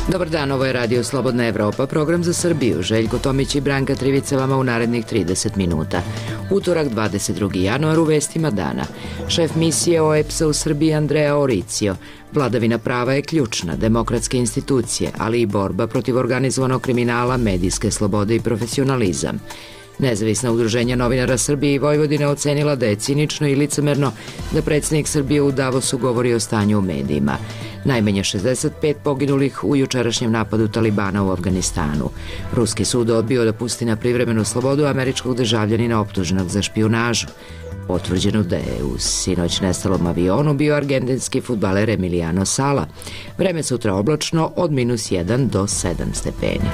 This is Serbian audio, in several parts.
Dobar dan, ovo je Radio Slobodna Evropa, program za Srbiju. Željko Tomić i Branka Trivica vama u narednih 30 minuta. Utorak, 22. januar, u vestima dana. Šef misije OEBS-a u Srbiji Andrea Oricio. Vladavina prava je ključna, demokratske institucije, ali i borba protiv organizovanog kriminala, medijske slobode i profesionalizam. Nezavisna udruženja novinara Srbije i Vojvodine ocenila da je cinično i licemerno da predsjednik Srbije u Davosu govori o stanju u medijima. Najmanje 65 poginulih u jučerašnjem napadu Talibana u Afganistanu. Ruski sud odbio da pusti na privremenu slobodu američkog državljanina optuženog za špijunažu. Potvrđeno da je u sinoć nestalom avionu bio argentinski fudbaler Emiliano Sala. Vreme sutra oblačno od -1 do 7 stepeni.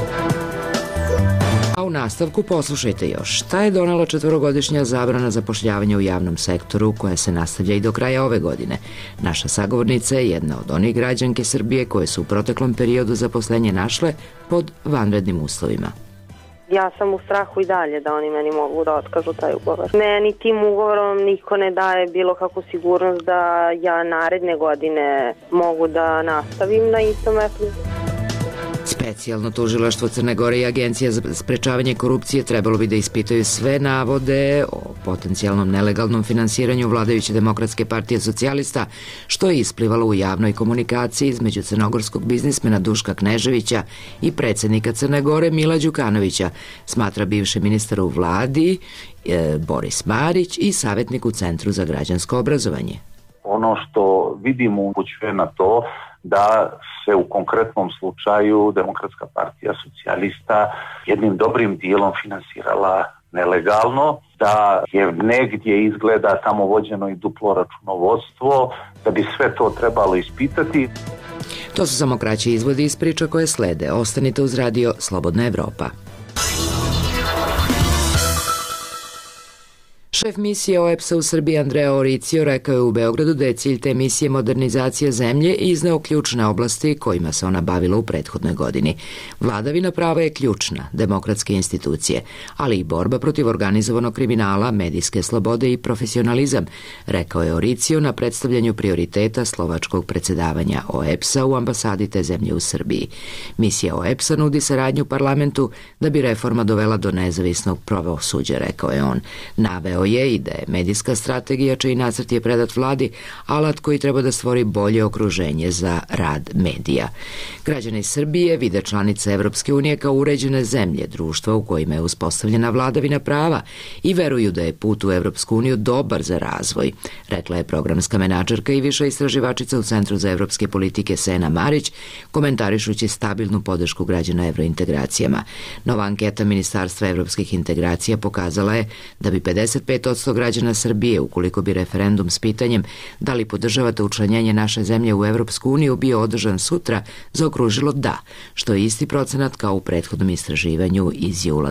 A u nastavku poslušajte još. Šta je donela 4-godišnja zabrana zapošljavanja u javnom sektoru koja se nastavlja i do kraja ove godine? Naša sagovornica je jedna od onih građanke Srbije koje su u proteklom periodu zaposlenje našle pod vanrednim uslovima. Ja sam u strahu i dalje da oni meni mogu da otkažu taj ugovor. Meni tim ugovorom niko ne daje bilo kakvu sigurnost da ja naredne godine mogu da nastavim na istom mestu. Specijalno tužilaštvo Crne Gore i Agencija za sprečavanje korupcije trebalo bi da ispitaju sve navode o potencijalnom nelegalnom finansiranju vladajuće Demokratske partije socijalista, što je isplivalo u javnoj komunikaciji između crnogorskog biznismena Duška Kneževića i predsjednika Crne Gore Mila Đukanovića, smatra bivši ministar u vladi Boris Marić i savjetnik u Centru za građansko obrazovanje. Ono što vidimo upućuje na to da se u konkretnom slučaju Demokratska partija socijalista jednim dobrim dijelom finansirala nelegalno, da je negdje izgleda tamo vođeno i duplo računovodstvo, da bi sve to trebalo ispitati. To su samo kraći izvodi iz priča koje slede. Ostanite uz Radio Slobodna Evropa. Šef misije OEBS-a u Srbiji Andrea Oricio rekao je u Beogradu da je cilj te misije modernizacija zemlje i izneo ključne oblasti kojima se ona bavila u prethodnoj godini. Vladavina prava je ključna, demokratske institucije, ali i borba protiv organizovanog kriminala, medijske slobode i profesionalizam, rekao je Oricio na predstavljanju prioriteta slovačkog predsjedavanja OEBS-a u ambasadi te zemlje u Srbiji. Misija OEBS-a nudi saradnju parlamentu da bi reforma dovela do nezavisnog pravosuđa, rekao je on. Naveo je i da je medijska strategija, čiji nacrt je predat vladi, alat koji treba da stvori bolje okruženje za rad medija. Građani Srbije vide članice Evropske unije kao uređene zemlje, društva u kojima je uspostavljena vladavina prava i veruju da je put u Evropsku uniju dobar za razvoj, rekla je programska menadžerka i viša istraživačica u Centru za evropske politike Sena Marić, komentarišući stabilnu podršku građana evrointegracijama. Nova anketa Ministarstva evropskih integracija pokazala je da bi 55% građana Srbije, ukoliko bi referendum s pitanjem da li podržavate učlanjenje naše zemlje u Evropsku uniju bio održan sutra, zaokružilo da, što je isti procenat kao u prethodnom istraživanju iz jula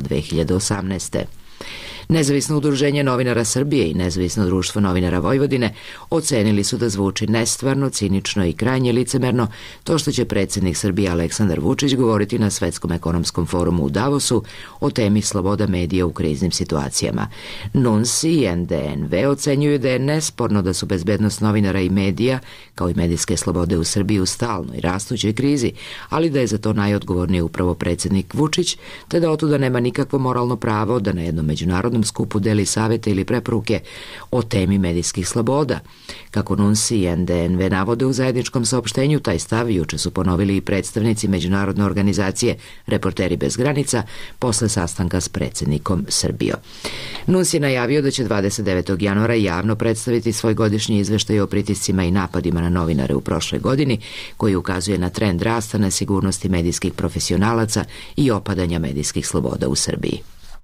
2018. Nezavisno udruženje novinara Srbije i Nezavisno društvo novinara Vojvodine ocenili su da zvuči nestvarno, cinično i krajnje licemerno to što će predsjednik Srbije Aleksandar Vučić govoriti na Svetskom ekonomskom forumu u Davosu o temi sloboda medija u kriznim situacijama. NUNS i NDNV ocenjuju da je nesporno da su bezbednost novinara i medija, kao i medijske slobode u Srbiji u stalnoj rastućoj krizi, ali da je za to najodgovorniji upravo predsjednik Vučić, te da otuda nema nikakvo moralno pravo da na jednom međunarodnom skupu deli savete ili preporuke o temi medijskih sloboda. Kako NUNS i NDNV navode u zajedničkom saopštenju, taj stav juče su ponovili i predstavnici međunarodne organizacije Reporteri bez granica posle sastanka s predsjednikom Srbije. NUNS je najavio da će 29. januara javno predstaviti svoj godišnji izveštaj o pritiscima i napadima na novinare u prošloj godini, koji ukazuje na trend rasta nesigurnosti medijskih profesionalaca i opadanja medijskih sloboda u Srbiji.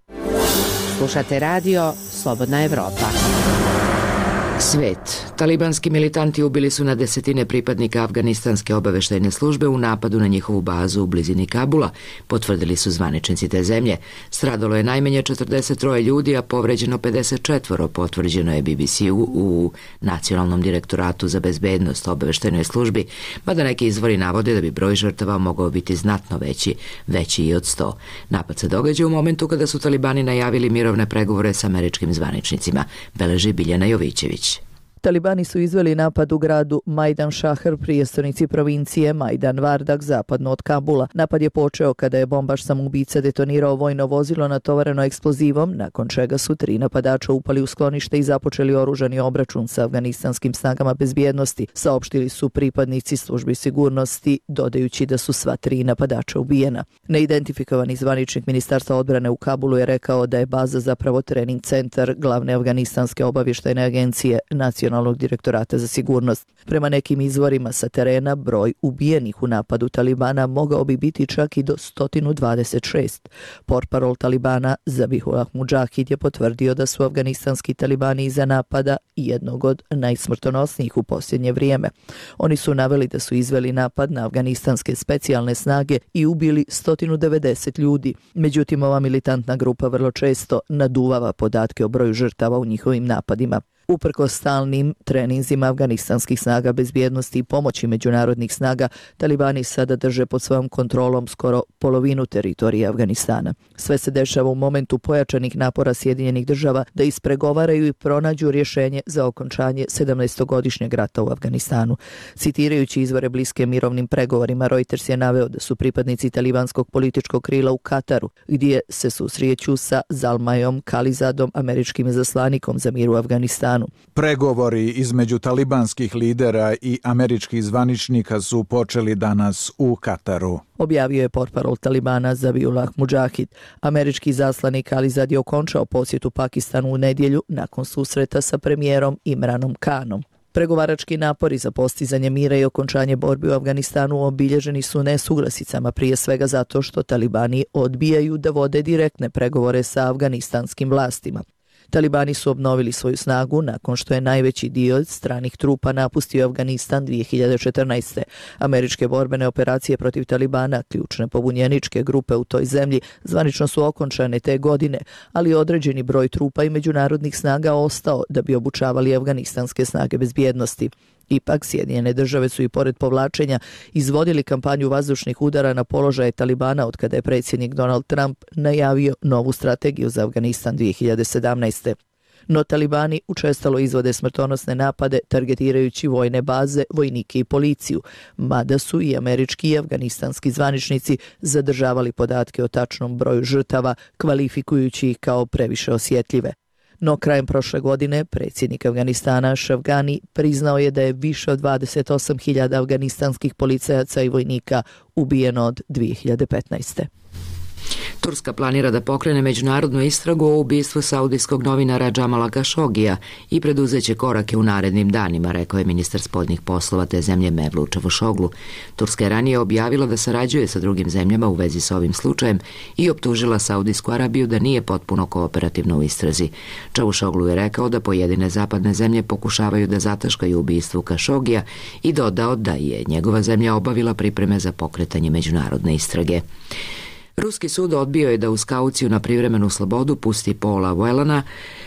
Slušate Radio Slobodna Evropa. Svet. Talibanski militanti ubili su na desetine pripadnika afganistanske obaveštajne službe u napadu na njihovu bazu u blizini Kabula, potvrdili su zvaničnici te zemlje. Stradalo je najmanje 43 ljudi, a povređeno 54, potvrđeno je BBC-u u Nacionalnom direktoratu za bezbednost obaveštajnoj službi, mada neki izvori navode da bi broj žrtava mogao biti znatno veći i od 100. Napad se događa u momentu kada su talibani najavili mirovne pregovore s američkim zvaničnicima, beleži Biljana Jovićević. Talibani su izveli napad u gradu Majdan Šahr, prijestolnici provincije Majdan Vardak, zapadno od Kabula. Napad je počeo kada je bombaš samoubica detonirao vojno vozilo natovareno eksplozivom, nakon čega su 3 napadača upali u sklonište i započeli oružani obračun sa afganistanskim snagama bezbjednosti, saopštili su pripadnici službi sigurnosti, dodajući da su sva 3 napadača ubijena. Neidentifikovani zvaničnik Ministarstva odbrane u Kabulu je rekao da je baza zapravo trening centar glavne afganistanske obavještajne agencije Nacionalnog direktorata za sigurnost. Prema nekim izvorima sa terena, broj ubijenih u napadu Talibana mogao bi biti čak i do 126. Portparol Talibana Zabihullah Mudžahid je potvrdio da su afganistanski talibani iza napada jednog od najsmrtonosnijih u posljednje vrijeme. Oni su naveli da su izveli napad na afganistanske specijalne snage i ubili 190 ljudi. Međutim, ova militantna grupa vrlo često naduvava podatke o broju žrtava u njihovim napadima. Uprkos stalnim treninzima afganistanskih snaga bezbjednosti i pomoći međunarodnih snaga, Talibani sada drže pod svojom kontrolom skoro polovinu teritorije Afganistana. Sve se dešava u momentu pojačanih napora Sjedinjenih država da ispregovaraju i pronađu rješenje za okončanje 17-godišnjeg rata u Afganistanu. Citirajući izvore bliske mirovnim pregovorima, Reuters je naveo da su pripadnici talibanskog političkog krila u Kataru, gdje se susreću sa Zalmayom Khalilzadom, američkim izaslanikom za mir u Afganistanu. Pregovori između talibanskih lidera i američkih zvaničnika su počeli danas u Kataru, objavio je portparol Talibana Zabihullah Mudžahid. Američki izaslanik Khalilzad je okončao posjetu Pakistanu u nedjelju nakon susreta sa premijerom Imranom Khanom. Pregovarački napori za postizanje mira i okončanje borbi u Afganistanu obilježeni su nesuglasicama, prije svega zato što Talibani odbijaju da vode direktne pregovore sa afganistanskim vlastima. Talibani su obnovili svoju snagu nakon što je najveći dio stranih trupa napustio Afganistan 2014. Američke borbene operacije protiv Talibana, ključne pobunjeničke grupe u toj zemlji, zvanično su okončane te godine, ali određeni broj trupa i međunarodnih snaga ostao da bi obučavali afganistanske snage bezbjednosti. Ipak, Sjedinjene države su i pored povlačenja izvodili kampanju vazdušnih udara na položaje Talibana od kada je predsjednik Donald Trump najavio novu strategiju za Afganistan 2017. No Talibani učestalo izvode smrtonosne napade targetirajući vojne baze, vojnike i policiju, mada su i američki i afganistanski zvaničnici zadržavali podatke o tačnom broju žrtava, kvalifikujući ih kao previše osjetljive. No krajem prošle godine predsjednik Afganistana Ashraf Ghani priznao je da je više od 28.000 afganistanskih policajaca i vojnika ubijeno od 2015. Turska planira da pokrene međunarodnu istragu o ubistvu saudijskog novinara Džamala Kašogija i preduzeće korake u narednim danima, rekao je ministar spoljnih poslova te zemlje Mevlut Čavuşoglu. Turska je ranije objavila da sarađuje sa drugim zemljama u vezi sa ovim slučajem i optužila Saudijsku Arabiju da nije potpuno kooperativna u istrazi. Čavuşoglu je rekao da pojedine zapadne zemlje pokušavaju da zataškaju ubistvu Kašogija i dodao da je njegova zemlja obavila pripreme za pokretanje međunarodne istrage. Ruski sud odbio je da uz kauciju na privremenu slobodu pusti Paula Whelana,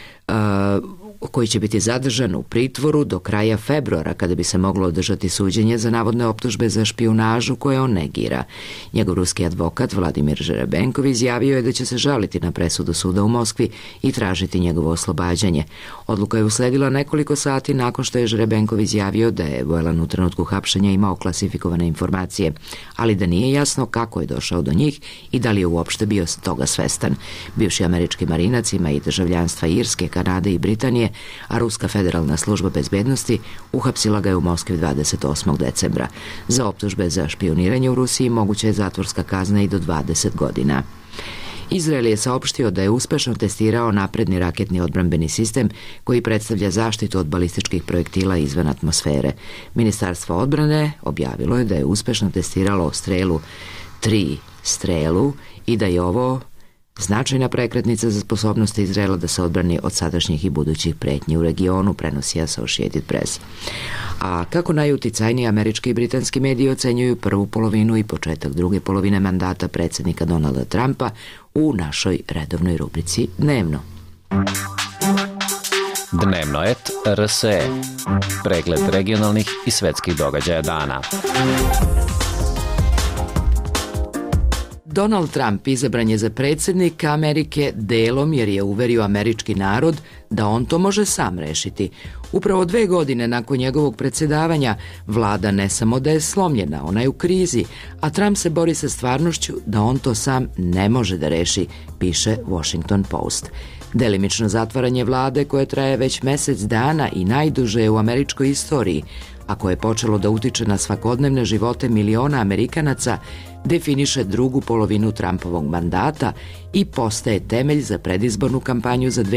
koji će biti zadržan u pritvoru do kraja februara, kada bi se moglo održati suđenje za navodne optužbe za špijunažu koje on negira. Njegov ruski advokat Vladimir Žerebenkov izjavio je da će se žaliti na presudu suda u Moskvi i tražiti njegovo oslobađanje. Odluka je usledila nekoliko sati nakon što je Žerebenkov izjavio da je Whelan u trenutku hapšenja imao klasifikovane informacije, ali da nije jasno kako je došao do njih i da li je uopšte bio toga svestan. Bivši američki marinac ima i državljanstva Irske, Kanade i Britanije, a Ruska federalna služba bezbednosti uhapsila ga je u Moskvi 28. decembra. Za optužbe za špijuniranje u Rusiji moguća je zatvorska kazna i do 20 godina. Izrael je saopštio da je uspešno testirao napredni raketni odbrambeni sistem koji predstavlja zaštitu od balističkih projektila izvan atmosfere. Ministarstvo odbrane objavilo je da je uspešno testiralo strelu 3 strelu i da je ovo značajna prekretnica za sposobnost Izraela da se odbrani od sadašnjih i budućih pretnji u regionu, prenosi Associated Press. A kako najuticajniji američki i britanski mediji ocenjuju prvu polovinu i početak druge polovine mandata predsjednika Donalda Trumpa u našoj redovnoj rubrici Dnevno. Dnevno et RSE. Pregled regionalnih i svetskih događaja dana. Donald Trump izabran je za predsjednika Amerike delom jer je uverio američki narod da on to može sam rešiti. Upravo 2 godine nakon njegovog predsjedavanja vlada ne samo da je slomljena, ona je u krizi, a Trump se bori sa stvarnošću da on to sam ne može da reši, piše Washington Post. Delimično zatvaranje vlade koje traje već mjesec dana i najduže je u američkoj istoriji, a koje je počelo da utiče na svakodnevne živote miliona Amerikanaca, definiše drugu polovinu Trumpovog mandata i postaje temelj za predizbornu kampanju za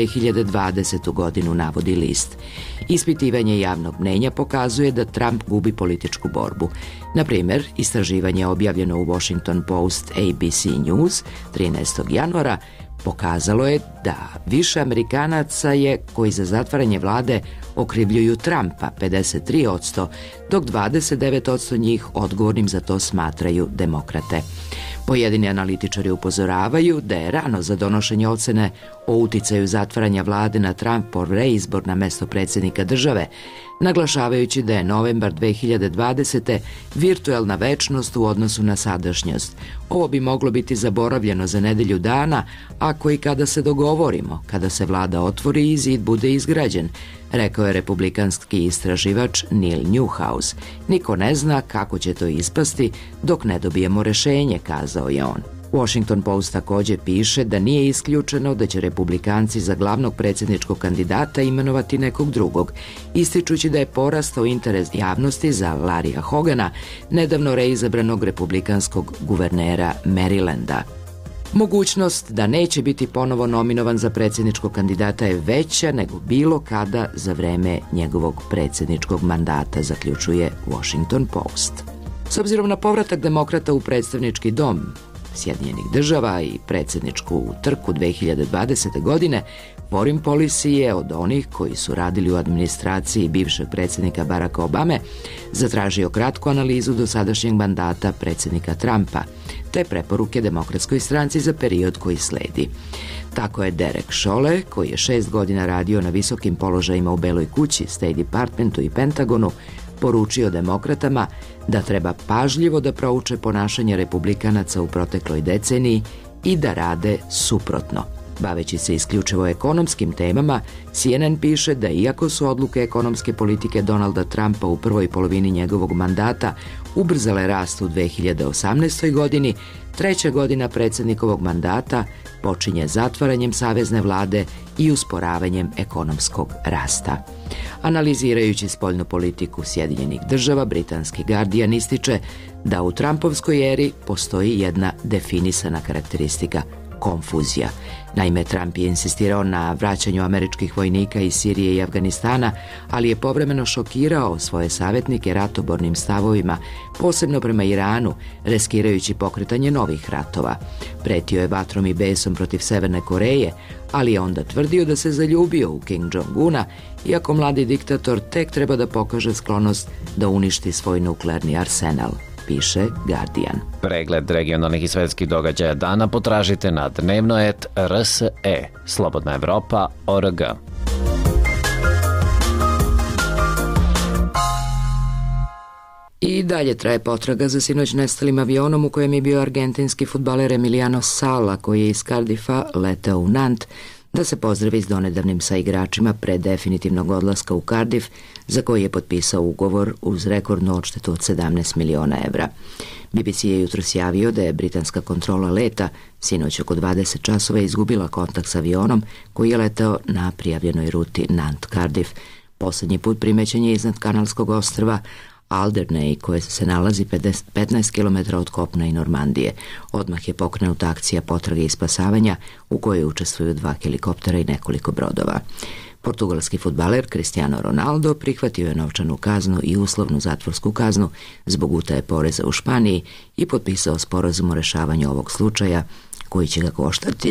2020. godinu, navodi list. Ispitivanje javnog mnenja pokazuje da Trump gubi političku borbu. Na primjer, istraživanje objavljeno u Washington Post ABC News 13. januara pokazalo je da više Amerikanaca je koji za zatvaranje vlade okrivljuju Trumpa, 53%, dok 29% njih odgovornim za to smatraju demokrate. Pojedini analitičari upozoravaju da je rano za donošenje ocene o uticaju zatvaranja vlade na Trumpov reizbor na mesto predsjednika države, naglašavajući da je novembar 2020. virtuelna večnost u odnosu na sadašnjost. Ovo bi moglo biti zaboravljeno za nedelju dana, ako i kada se dogovorimo, kada se vlada otvori i zid bude izgrađen, rekao je republikanski istraživač Neil Newhouse. Niko ne zna kako će to ispasti dok ne dobijemo rešenje, kazao je on. Washington Post također piše da nije isključeno da će republikanci za glavnog predsjedničkog kandidata imenovati nekog drugog, ističući da je porastao interes javnosti za Larrya Hogana, nedavno reizabranog republikanskog guvernera Marylanda. Mogućnost da neće biti ponovo nominovan za predsjedničkog kandidata je veća nego bilo kada za vreme njegovog predsjedničkog mandata, zaključuje Washington Post. S obzirom na povratak demokrata u predstavnički dom Sjedinjenih država i predsjedničku trku 2020. godine, Foreign Policy je od onih koji su radili u administraciji bivšeg predsjednika Baracka Obame zatražio kratku analizu dosadašnjeg mandata predsjednika Trumpa, te preporuke Demokratskoj stranci za period koji sledi. Tako je Derek Chollet, koji je 6 godina radio na visokim položajima u Beloj kući, State Departmentu i Pentagonu, poručio demokratama da treba pažljivo da prouče ponašanje republikanaca u protekloj deceniji i da rade suprotno. Baveći se isključivo ekonomskim temama, CNN piše da iako su odluke ekonomske politike Donalda Trumpa u prvoj polovini njegovog mandata ubrzale rast u 2018. godini, 3. godina predsjednikovog mandata počinje zatvaranjem savezne vlade i usporavanjem ekonomskog rasta. Analizirajući spoljnu politiku Sjedinjenih država, britanski Guardian ističe da u Trumpovskoj eri postoji jedna definisana karakteristika – konfuzija. Naime, Trump je insistirao na vraćanju američkih vojnika iz Sirije i Afganistana, ali je povremeno šokirao svoje savjetnike ratobornim stavovima, posebno prema Iranu, riskirajući pokretanje novih ratova. Pretio je vatrom i besom protiv Severne Koreje, ali je onda tvrdio da se zaljubio u Kim Jong-una, iako mladi diktator tek treba da pokaže sklonost da uništi svoj nuklearni arsenal, piše Guardian. Pregled regionalnih i svetskih događaja dana potražite na dnevno.rse, Slobodna Evropa.org. I dalje traje potraga za sinoć nestalim avionom u kojem je bio argentinski fudbaler Emiliano Sala, koji je iz Cardiffa leteo u Nant da se pozdravi s donedavnim sa igračima pre definitivnog odlaska u Cardiff, za koji je potpisao ugovor uz rekordnu odštetu od 17 miliona evra. BBC je jutros javio da je britanska kontrola leta sinoć oko 20 časova izgubila kontakt s avionom koji je leteo na prijavljenoj ruti Nant-Cardiff. Poslednji put primećen je iznad kanalskog ostrva Alderney, koje se nalazi 15 km od kopna i Normandije. Odmah je pokrenuta akcija potrage i spasavanja u kojoj učestvuju 2 helikoptera i nekoliko brodova. Portugalski fudbaler Cristiano Ronaldo prihvatio je novčanu kaznu i uslovnu zatvorsku kaznu zbog utaje poreza u Španiji i potpisao sporazum o rešavanju ovog slučaja koji će ga koštati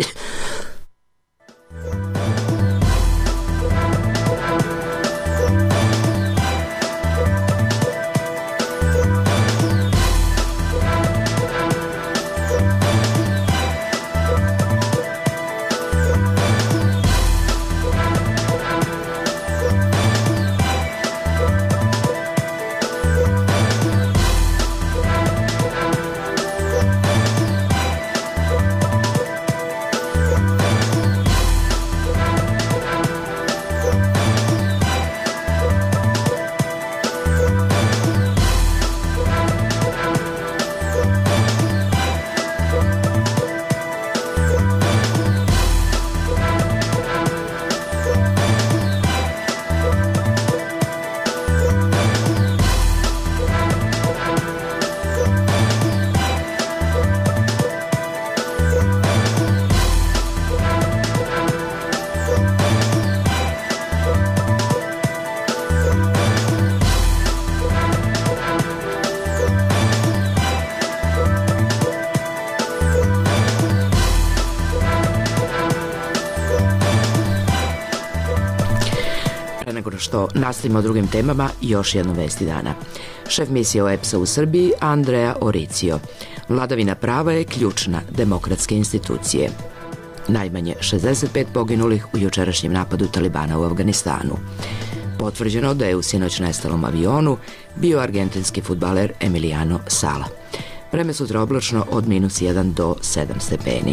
što nastavimo drugim temama, još jedno vesti dana. Šef misije OEBS-a u Srbiji, Andrea Oricio. Vladavina prava je ključna demokratske institucije. Najmanje 65 poginulih u jučerašnjem napadu Talibana u Afganistanu. Potvrđeno da je u sinoć nestalom avionu bio argentinski fudbaler Emiliano Sala. Vreme sutra oblačno od -1 do 7 stepeni.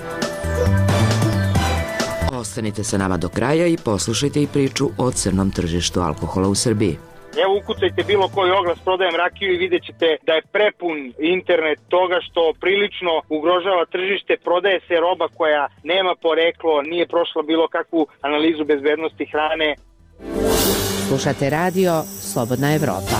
Ostanite sa nama do kraja i poslušajte i priču o crnom tržištu alkohola u Srbiji. Evo ukucajte bilo koji oglas prodajem rakiju i vidjet ćete da je prepun internet toga što prilično ugrožava tržište, prodaje se roba koja nema poreklo, nije prošla bilo kakvu analizu bezbednosti hrane. Slušate radio Slobodna Evropa.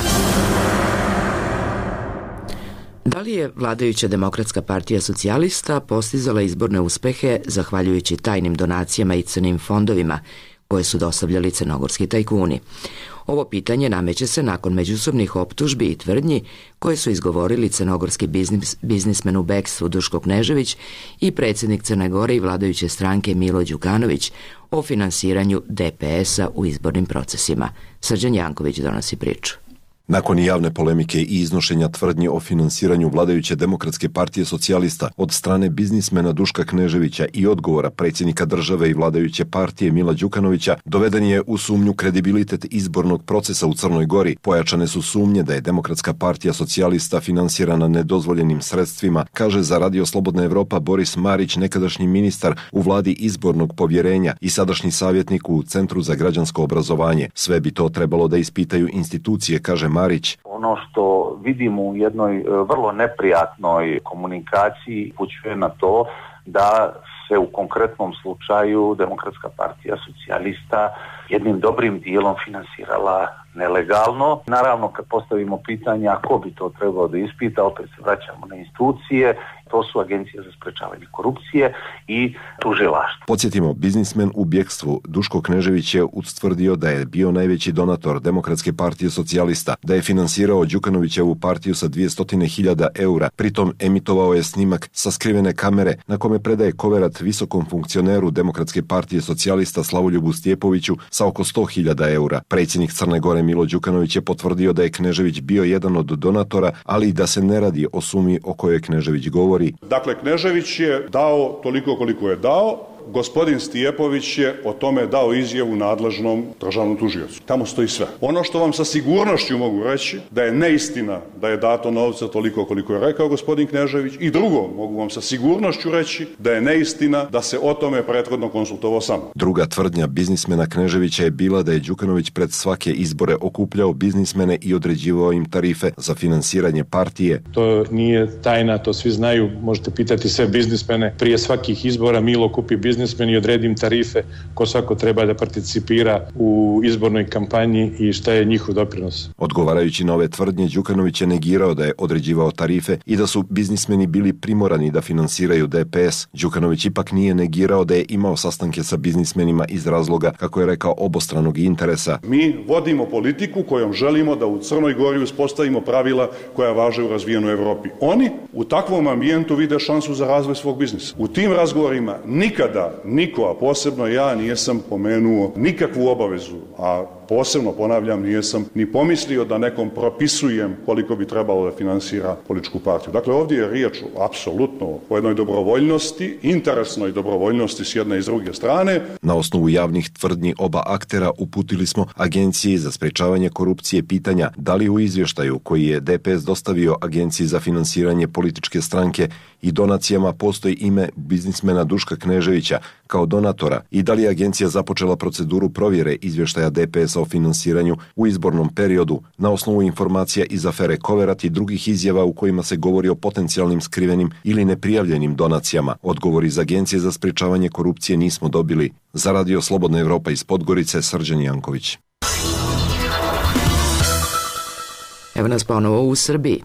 Da li je vladajuća Demokratska partija socijalista postizala izborne uspehe zahvaljujući tajnim donacijama i crnim fondovima koje su dostavljali crnogorski tajkuni? Ovo pitanje nameće se nakon međusobnih optužbi i tvrdnji koje su izgovorili crnogorski biznismen u bekstvu Duško Knežević i predsjednik Crne Gore i vladajuće stranke Milo Đukanović o finansiranju DPS-a u izbornim procesima. Srđan Janković donosi priču. Nakon javne polemike i iznošenja tvrdnji o finansiranju vladajuće Demokratske partije socijalista od strane biznismena Duška Kneževića i odgovora predsjednika države i vladajuće partije Mila Đukanovića, doveden je u sumnju kredibilitet izbornog procesa u Crnoj Gori. Pojačane su sumnje da je Demokratska partija socijalista finansirana nedozvoljenim sredstvima, kaže za Radio Slobodna Evropa Boris Marić, nekadašnji ministar u vladi izbornog povjerenja i sadašnji savjetnik u Centru za građansko obrazovanje. Sve bi to trebalo da ispitaju institucije, kaže Marić. Ono što vidimo u jednoj vrlo neprijatnoj komunikaciji upućuje na to da se u konkretnom slučaju Demokratska partija socijalista jednim dobrim dijelom finansirala nelegalno. Naravno, kad postavimo pitanje ko bi to trebao da ispita, opet se vraćamo na institucije. To su Agencija za sprečavanje korupcije i tužilaštvo. Podsjetimo, biznismen u bjekstvu Duško Knežević je ustvrdio da je bio najveći donator Demokratske partije socijalista, da je finansirao Đukanovićevu partiju sa 200.000 eura, pritom emitovao je snimak sa skrivene kamere na kome predaje koverat visokom funkcioneru Demokratske partije socijalista Slavoljubu Stjepoviću sa oko 100.000 eura. Predsjednik Crne Gore Milo Đukanović je potvrdio da je Knežević bio jedan od donatora, ali i da se ne radi o sumi o kojoj Knežević govori. Dakle, Knežević je dao toliko koliko je dao, gospodin Stijepović je o tome dao izjavu nadležnom državnom tužiocu. Tamo stoji sve. Ono što vam sa sigurnošću mogu reći, da je neistina da je dato novca toliko koliko je rekao gospodin Knežević, i drugo, mogu vam sa sigurnošću reći da je neistina da se o tome prethodno konsultovao sam. Druga tvrdnja biznismena Kneževića je bila da je Đukanović pred svake izbore okupljao biznismene i određivao im tarife za finansiranje partije. To nije tajna, to svi znaju, možete pitati sve biznismene. Prije svakih izbora Milo kupi biznismen i odredim tarife ko svako treba da participira u izbornoj kampanji i šta je njihov doprinos. Odgovarajući na ove tvrdnje, Đukanović je negirao da je određivao tarife i da su biznismeni bili primorani da finansiraju DPS. Đukanović ipak nije negirao da je imao sastanke sa biznismenima iz razloga, kako je rekao, obostranog interesa. Mi vodimo politiku kojom želimo da u Crnoj Gori uspostavimo pravila koja važe u razvijenoj Evropi. Oni u takvom ambijentu vide šansu za razvoj svog biznisa. U tim razgovorima nikada niko, a posebno ja, nisam pomenuo nikakvu obavezu, a posebno, ponavljam, nisam ni pomislio da nekom propisujem koliko bi trebalo da finansira političku partiju. Dakle, ovdje je riječ apsolutno o jednoj dobrovoljnosti, interesnoj dobrovoljnosti s jedne i s druge strane. Na osnovu javnih tvrdnji oba aktera uputili smo Agenciji za sprečavanje korupcije pitanja da li u izvještaju koji je DPS dostavio Agenciji za finansiranje političke stranke i donacijama postoji ime biznismena Duška Kneževića kao donatora i da li je agencija započela proceduru provjere izvještaja DPS-a o finansiranju u izbornom periodu na osnovu informacija iz afere Koverat i drugih izjava u kojima se govori o potencijalnim skrivenim ili neprijavljenim donacijama. Odgovor iz Agencije za sprečavanje korupcije nismo dobili. Za Radio Slobodna Evropa iz Podgorice, Srđan Janković. Evo nas ponovo u Srbiji.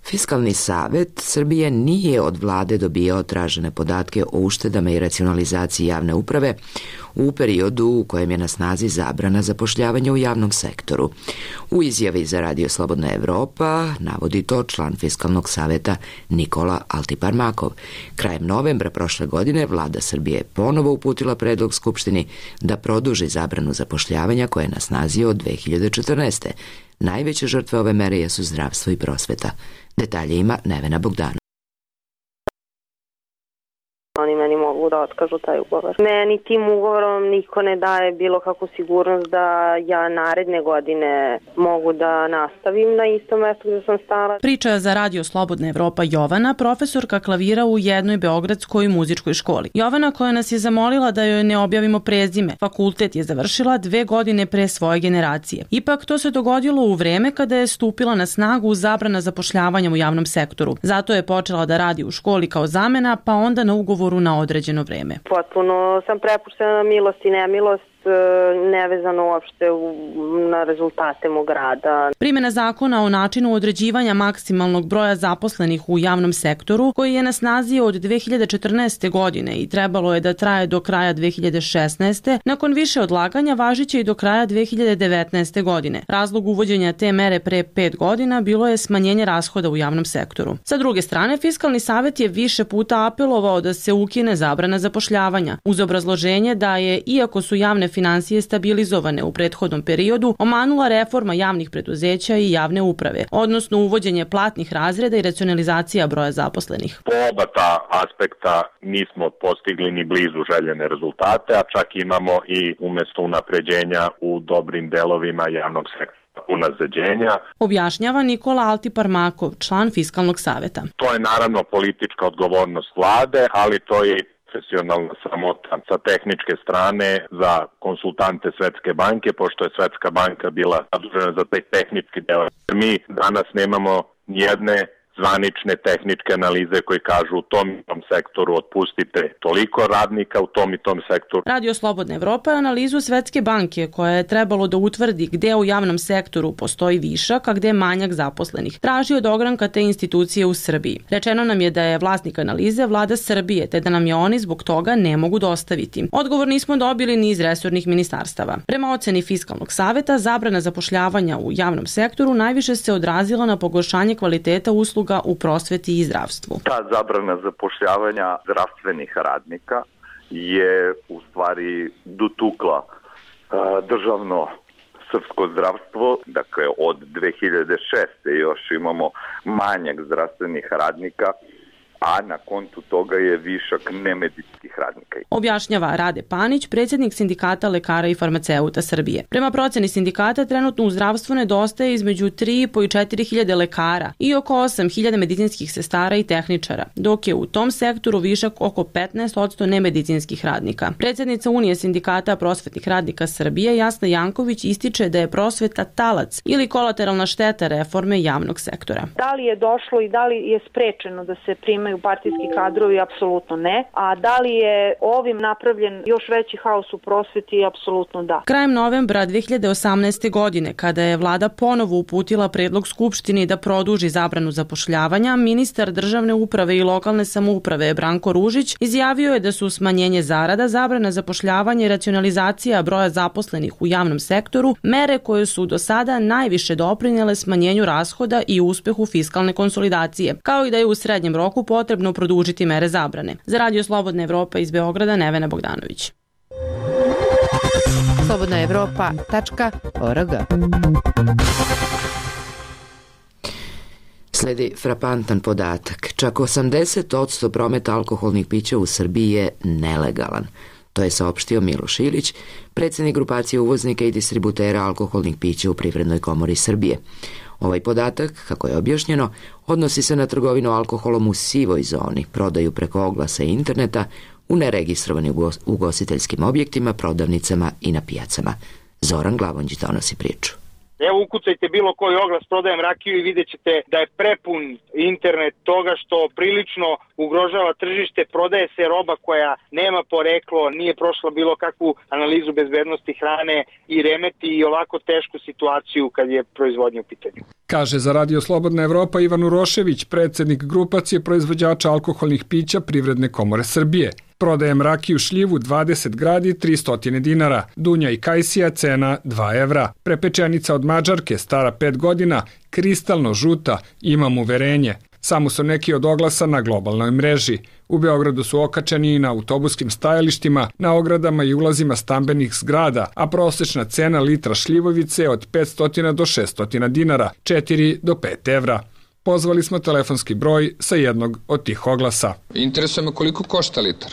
Fiskalni savet Srbije nije od vlade dobijao tražene podatke o uštedama i racionalizaciji javne uprave u periodu u kojem je na snazi zabrana zapošljavanja u javnom sektoru. U izjavi za Radio Slobodna Evropa navodi to član Fiskalnog saveta Nikola Altiparmakov. Krajem novembra prošle godine vlada Srbije je ponovo uputila predlog Skupštini da produži zabranu zapošljavanja koja je na snazi od 2014. Najveće žrtve ove mere jesu zdravstvo i prosveta. Detalje ima Nevena Bogdanović. Oni meni mogu da otkažu taj ugovor. Meni tim ugovorom niko ne daje bilo kakvu sigurnost da ja naredne godine mogu da nastavim na istom mestu gde sam stala. Priča za Radio Slobodna Evropa Jovana, profesorka klavira u jednoj beogradskoj muzičkoj školi. Jovana, koja nas je zamolila da joj ne objavimo prezime, fakultet je završila 2 godine pre svoje generacije. Ipak to se dogodilo u vreme kada je stupila na snagu zabrana zapošljavanja u javnom sektoru. Zato je počela da radi u školi kao zamena, pa onda na ugovoru na određeno vreme. Potpuno sam prepuštena na milost i nemilost, nevezano uopšte na rezultate mog rada. Primjena zakona o načinu određivanja maksimalnog broja zaposlenih u javnom sektoru, koji je na snazi od 2014. godine i trebalo je da traje do kraja 2016. nakon više odlaganja važiće i do kraja 2019. godine. Razlog uvođenja te mere pre 5 godina bilo je smanjenje rashoda u javnom sektoru. Sa druge strane, Fiskalni savet je više puta apelovao da se ukine zabrana zapošljavanja, uz obrazloženje da je, iako su javne finansije stabilizovane u prethodnom periodu, omanula reforma javnih preduzeća i javne uprave, odnosno uvođenje platnih razreda i racionalizacija broja zaposlenih. Po oba ta aspekta nismo postigli ni blizu željene rezultate, a čak imamo i umesto unapređenja u dobrim delovima javnog sektora unazađenja. Objašnjava Nikola Altiparmakov, član Fiskalnog saveta. To je naravno politička odgovornost vlade, ali to je profesionalna sramota sa tehničke strane za konsultante Svetske banke, pošto je Svetska banka bila zadužena za taj tehnički deo. Mi danas nemamo nijedne zvanične tehničke analize koji kažu u tom i tom sektoru otpustite toliko radnika, u tom i tom sektoru. Radio Slobodna Evropa je analizu Svetske banke koja je trebalo da utvrdi gde u javnom sektoru postoji višak, a gde manjak zaposlenih. Traži od ogranka te institucije u Srbiji. Rečeno nam je da je vlasnik analize vlada Srbije, te da nam je oni zbog toga ne mogu dostaviti. Odgovor nismo dobili ni iz resornih ministarstava. Prema oceni Fiskalnog saveta, zabrana zapošljavanja u javnom sektoru najviše se odrazila na pogoršanje kvaliteta usluga u prosveti i zdravstvu. Ta zabrana zapošljavanja zdravstvenih radnika je u stvari dotukla državno srpsko zdravstvo, dakle od 2006. još imamo manjak zdravstvenih radnika, a na kontu toga je višak nemedicinskih radnika. Objašnjava Rade Panić, predsjednik Sindikata lekara i farmaceuta Srbije. Prema proceni sindikata, trenutno u zdravstvu nedostaje između 3,5 i 4.000 lekara i oko 8.000 medicinskih sestara i tehničara, dok je u tom sektoru višak oko 15% nemedicinskih radnika. Predsjednica Unije sindikata prosvetnih radnika Srbije, Jasna Janković, ističe da je prosveta talac ili kolateralna šteta reforme javnog sektora. Da li je došlo i da li je sprečeno da se primaju partijski kadrovi? Apsolutno ne. A da li je ovim napravljen još veći haos u prosveti? Apsolutno da. Krajem novembra 2018. godine, kada je vlada ponovo uputila predlog Skupštini da produži zabranu zapošljavanja, ministar državne uprave i lokalne samouprave Branko Ružić izjavio je da su smanjenje zarada, zabrana zapošljavanja i racionalizacija broja zaposlenih u javnom sektoru mere koje su do sada najviše doprinjele smanjenju rashoda i uspehu fiskalne konsolidacije, kao i da je u srednjem roku potrebno produžiti mere zabrane. Za Radio Slobodna Evropa iz Beograda, Nevena Bogdanović. slobodnaevropa.org. Sledi frapantan podatak. Čak 80% prometa alkoholnih pića u Srbiji je nelegalan. To je saopštio Miloš Ilić, predsjednik grupacije uvoznika i distributera alkoholnih pića u Privrednoj komori Srbije. Ovaj podatak, kako je objašnjeno, odnosi se na trgovinu alkoholom u sivoj zoni, prodaju preko oglasa i interneta, u neregistrovanim ugostiteljskim objektima, prodavnicama i na pijacama. Zoran Glavonjić donosi priču. Evo ukucajte bilo koji oglas prodajem rakiju i vidjet ćete da je prepun internet toga što prilično ugrožava tržište, prodaje se roba koja nema poreklo, nije prošla bilo kakvu analizu bezbednosti hrane i remeti i ovako tešku situaciju kad je proizvodnja u pitanju. Kaže za Radio Slobodna Evropa Ivan Urošević, predsjednik grupacije proizvođača alkoholnih pića Privredne komore Srbije. Prodajem rakiju šljivu 20 gradi 300 dinara, dunja i kajsija cena 2 evra. Prepečenica od Mađarke, stara 5 godina, kristalno žuta, imam uverenje. Samo su neki od oglasa na globalnoj mreži. U Beogradu su okačeni i na autobuskim stajalištima, na ogradama i ulazima stambenih zgrada, a prosječna cena litra šljivovice je od 500 do 600 dinara, 4 do 5 evra. Pozvali smo telefonski broj sa jednog od tih oglasa. Interesuje me koliko košta litar?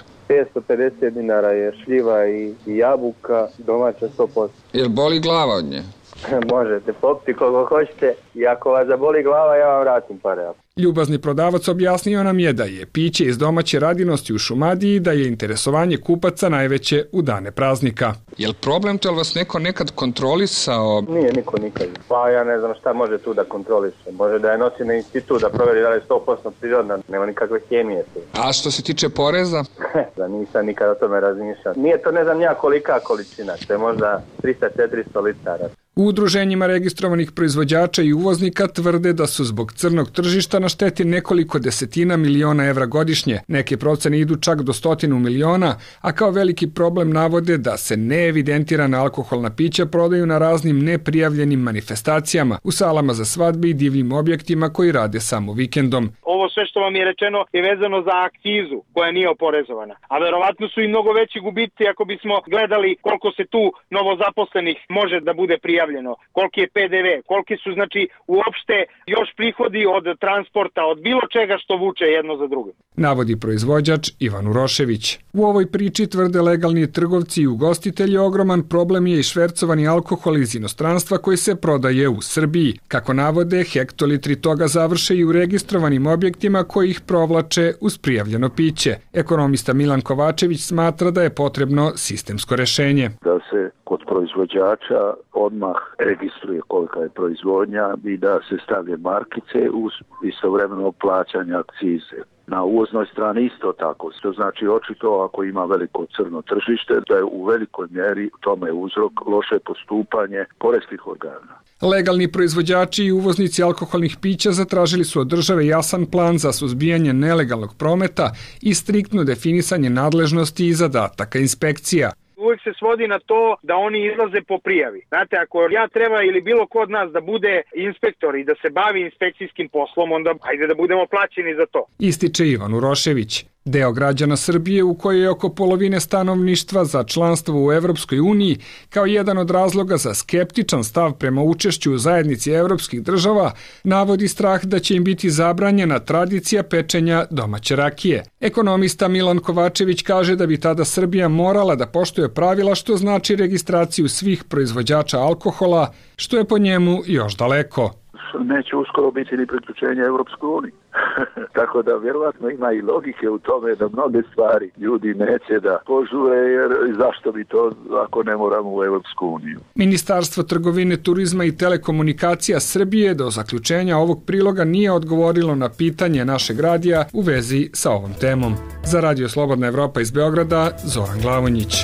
550 dinara je šljiva i jabuka, domaća 100%. Jel boli glava od nje? Možete popiti koliko hoćete i ako vas zaboli glava, ja vam vratim pare. Ljubazni prodavac objasnio nam je da je piće iz domaće radinosti u Šumadiji, da je interesovanje kupaca najveće u dane praznika. Jel problem to, jel vas neko nekad kontrolisao? Nije niko nikad. Pa ja ne znam šta može tu da kontroliše. Može da je nosi na institut da proveri da je 100% prirodna, nema nikakve hemije tu. A što se tiče poreza? Da nisam nikad o tome razmišljao. Nije to ne znam ja kolika količina, to je možda 300-400 litara. U udruženjima registrovanih proizvođača i uvoznika tvrde da su zbog crnog tržišta na šteti nekoliko desetina miliona evra godišnje. Neke procene idu čak do 100 miliona, a kao veliki problem navode da se neevidentirana alkoholna pića prodaju na raznim neprijavljenim manifestacijama, u salama za svadbe i divljim objektima koji rade samo vikendom. Ovo sve što vam je rečeno je vezano za akcizu koja nije oporezovana. A verovatno su i mnogo veći gubici ako bismo gledali koliko se tu novozaposlenih može da bude prijavljeno, koliki je PDV, koliki su znači uopšte još prihodi od transporta, od bilo čega što vuče jedno za drugo. Navodi proizvođač Ivan Urošević. U ovoj priči tvrde legalni trgovci i ugostitelji ogroman problem je i švercovani alkohol iz inostranstva koji se prodaje u Srbiji. Kako navode, hektolitri toga završe i u registrovanim objektima koji ih provlače uz prijavljeno piće. Ekonomista Milan Kovačević smatra da je potrebno sistemsko rešenje. Da se kod proizvođača odmah registruje kolika je proizvodnja i da se stavlje markice uz istovremeno plaćanje akcize. Na uvoznoj strani isto tako. To znači očito ako ima veliko crno tržište da je u velikoj mjeri tome uzrok loše postupanje poreskih organa. Legalni proizvođači i uvoznici alkoholnih pića zatražili su od države jasan plan za suzbijanje nelegalnog prometa i striktno definisanje nadležnosti i zadataka inspekcija. Uvijek se svodi na to da oni izlaze po prijavi. Znate, ako ja treba ili bilo ko od nas da bude inspektor i da se bavi inspekcijskim poslom, onda ajde da budemo plaćeni za to. Ističe Ivan Urošević. Deo građana Srbije u kojoj je oko polovine stanovništva za članstvo u Evropskoj uniji kao jedan od razloga za skeptičan stav prema učešću u zajednici evropskih država navodi strah da će im biti zabranjena tradicija pečenja domaće rakije. Ekonomista Milan Kovačević kaže da bi tada Srbija morala da poštuje pravila što znači registraciju svih proizvođača alkohola, što je po njemu još daleko. Neće uskoro biti ni priključenje Evropskoj uniji. Tako da vjerovatno ima i logike u tome da mnoge stvari ljudi neće da požure, jer zašto bi to ako ne moramo u Evropsku uniju. Ministarstvo trgovine, turizma i telekomunikacija Srbije do zaključenja ovog priloga nije odgovorilo na pitanje našeg radija u vezi sa ovom temom. Za Radio Slobodna Evropa iz Beograda, Zoran Glavonjić.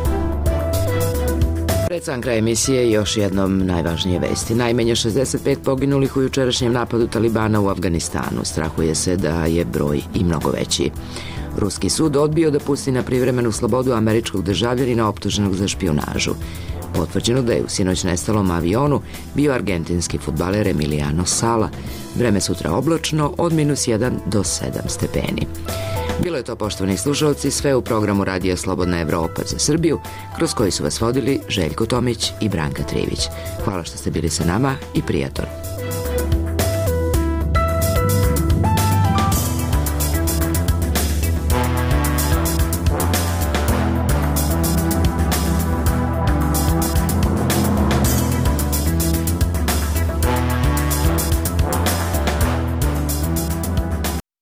Pred sam kraj emisije još jednom najvažnije vesti. Najmanje 65 poginulih u jučerašnjem napadu Talibana u Afganistanu. Strahuje se da je broj i mnogo veći. Ruski sud odbio da pusti na privremenu slobodu američkog državljanina optuženog za špijunažu. Potvrđeno da je u sinoć nestalom avionu bio argentinski fudbaler Emiliano Sala. Vreme sutra oblačno od -1 do 7 stepeni. Bilo je to, poštovani slušalci, sve u programu Radija Slobodna Evropa za Srbiju, kroz koji su vas vodili Željko Tomić i Branka Trivić. Hvala što ste bili sa nama i prijatno.